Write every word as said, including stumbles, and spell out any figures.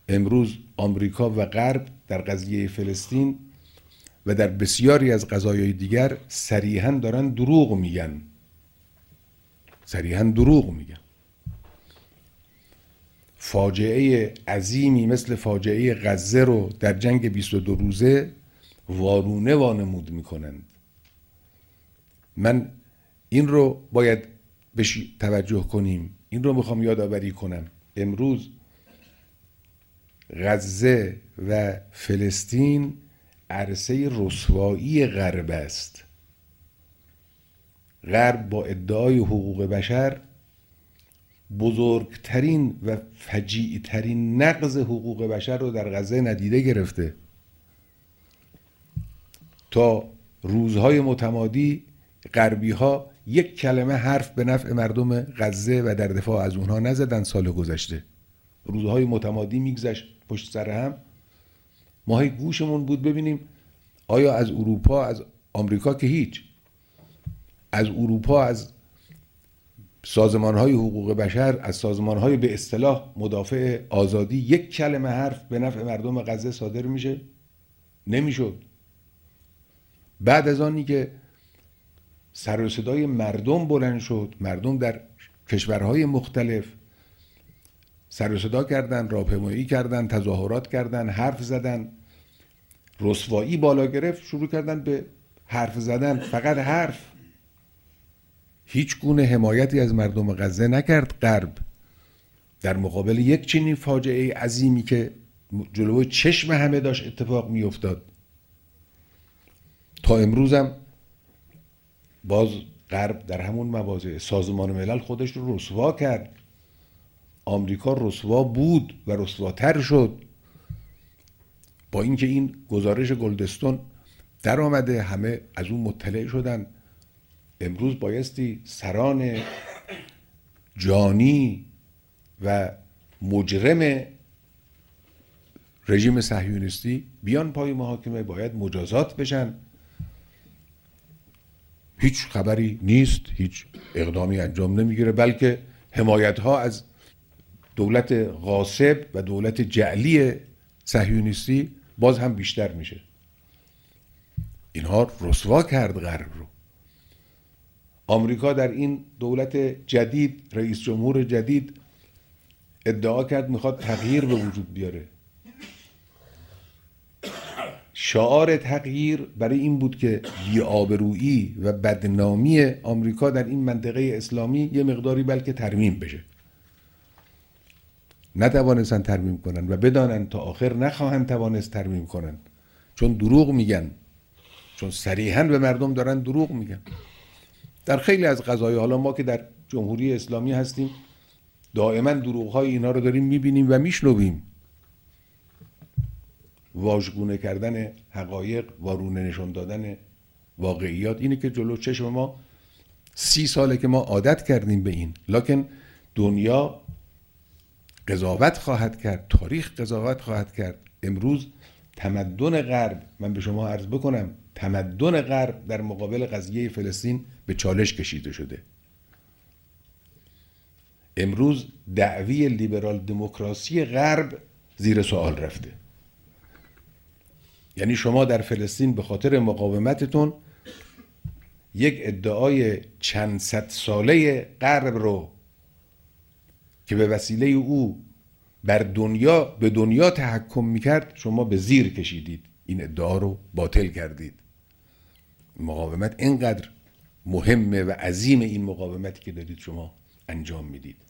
امروز آمریکا و غرب در قضیه فلسطین و در بسیاری از قضایای دیگر صریحاً دارن دروغ میگن، صریحاً دروغ میگن. فاجعه عظیمی مثل فاجعه غزه رو در جنگ بیست و دو روزه وارونه وانمود میکنند. من این رو باید بهش توجه کنیم، این رو میخوام یادآوری کنم. امروز غزه و فلسطین عرصه رسوایی غرب است. غرب با ادعای حقوق بشر بزرگترین و فجیعترین نقض حقوق بشر رو در غزه ندیده گرفته. تا روزهای متمادی غربی ها یک کلمه حرف به نفع مردم غزه و در دفاع از اونها نزدن. سال گذشته روزهای متمادی میگذشت پشت سر هم، ما هی گوشمون بود ببینیم آیا از اروپا، از آمریکا که هیچ، از اروپا، از سازمان‌های حقوق بشر، از سازمان‌های به اصطلاح مدافع آزادی یک کلمه حرف به نفع مردم غزه صادر میشه؟ نمیشد. بعد از آنی که سر و صدای مردم بلند شد، مردم در کشورهای مختلف سر و صدا کردن، راهپیمایی کردن، تظاهرات کردن، حرف زدن، رسوایی بالا گرفت، شروع کردن به حرف زدن، فقط حرف. هیچ گونه حمایتی از مردم غزه نکرد غرب در مقابل یک چنین فاجعه عظیمی که جلوی چشم همه داشت اتفاق می افتاد. تا امروزم باز غرب در همون مواضع سازمان ملل خودش رو رسوا کرد. آمریکا رسوا بود و رسواتر شد. با اینکه این گزارش گلدستون در آمده، همه از اون مطلع شدن. امروز بایستی سران جانی و مجرم رژیم صهیونیستی بیان پای محاکمه، باید مجازات بشن. هیچ خبری نیست، هیچ اقدامی انجام نمیگیره، بلکه حمایت ها از دولت غاصب و دولت جعلی صهیونیستی باز هم بیشتر میشه. اینها رسوا کرد غرب رو. آمریکا در این دولت جدید، رئیس جمهور جدید ادعا کرد میخواد تغییر به وجود بیاره. شعار تغییر برای این بود که بی‌آبرویی و بدنامی آمریکا در این منطقه اسلامی یه مقداری بلکه ترمیم بشه. نتوانستن ترمیم کنن و بدانن تا آخر نخواهند توانست ترمیم کنن، چون دروغ میگن، چون صریحاً به مردم دارن دروغ میگن. در خیلی از قضایا، حالا ما که در جمهوری اسلامی هستیم دائما دروغ‌های اینا رو داریم میبینیم و میشنویم. واژگونه کردن حقایق، وارونه نشون دادن واقعیات، اینه که جلو چشم ما سی ساله که ما عادت کردیم به این. لکن دنیا قضاوت خواهد کرد، تاریخ قضاوت خواهد کرد. امروز تمدن غرب، من به شما عرض بکنم، تمدن غرب در مقابل قضیه فلسطین به چالش کشیده شده. امروز دعوی لیبرال دموکراسی غرب زیر سوال رفته. یعنی شما در فلسطین به خاطر مقاومتتون یک ادعای چند صد ساله غرب رو که به وسیله او بر دنیا به دنیا تحکم میکرد، شما به زیر کشیدید، این ادعا رو باطل کردید. مقاومت اینقدر مهمه و عظیم، این مقاومتی که دارید شما انجام میدید.